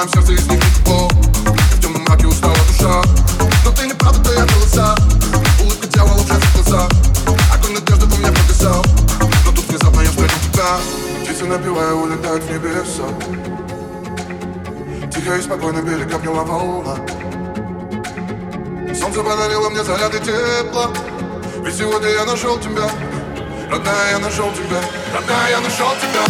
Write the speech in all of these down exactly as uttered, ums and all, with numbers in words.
моем сердце из них тепло. В темном мраке устала душа. Но ты не правда, то я голоса. Улыбка дьявола в женских глазах. Огонь надежды во мне погасал. Но тут внезапно я встретил тебя. Птицы напевая улетают в небеса. Тихо и спокойно берег обняла волна. Солнце подарило мне заряды тепла. Ведь сегодня я нашел тебя. Родная, я нашел тебя. Родная, я нашел тебя.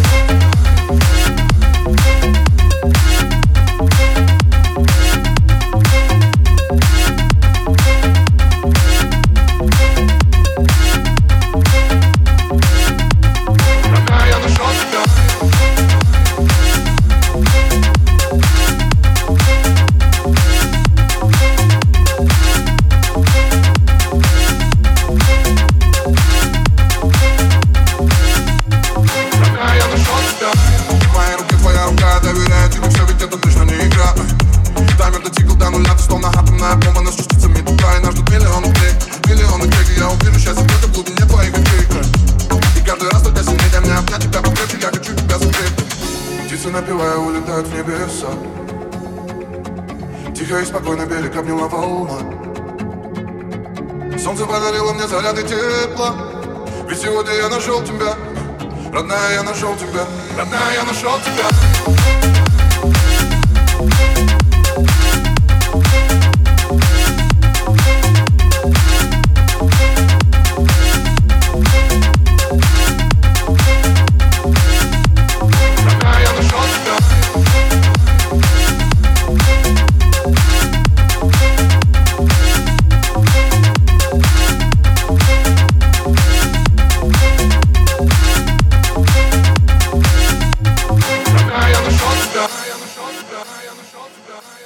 Доверяю тебе все, ведь это точно не игра. Таймер дотикал до нуля, ты словно атомная бомба. Нас частицами туда, и нас ждут миллионы клик. Миллионы клик, и я уверен, счастье где-то в глубине твоих очей. И каждый раз только сильнее для меня обнять тебя покрепче, я хочу тебя закрыть. Птицы напевая улетают в небеса. Тихо и спокойно берег обняла волна. Солнце подарило мне заряды тепла. Ведь сегодня я нашел тебя. Родная, я нашел тебя. Родная, я нашел тебя. I am a shot, I am a shot, I am a shot.